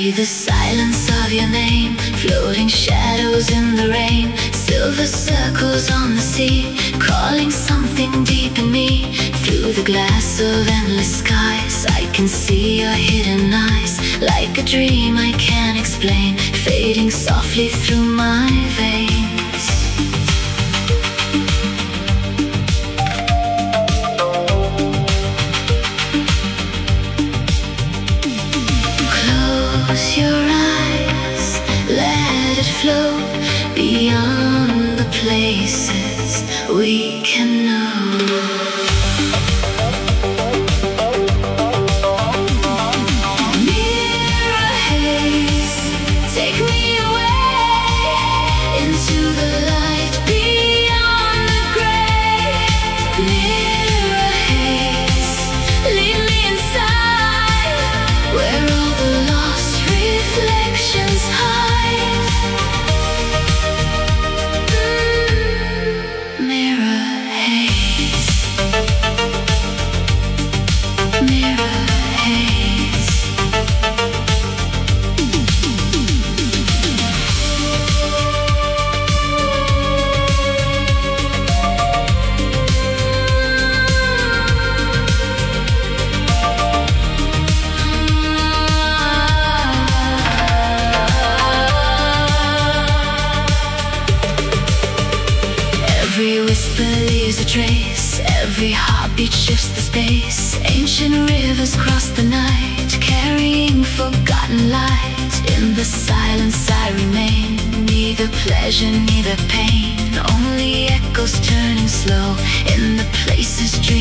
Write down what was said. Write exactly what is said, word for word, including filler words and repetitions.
breathe the silence of your name, floating shadows in the rain, silver circles on the sea, calling something deep in me. Through the glass of endless skies, I can see your hidden eyes, like a dream I can't explain, fading softly through my veins. Close your eyes, let it flow beyond the places we can know. Every whisper leaves a trace, every heartbeat shifts the space. Ancient rivers cross the night, carrying forgotten light. In the silence I remain, neither pleasure, neither pain, only echoes turning slow in the places dreams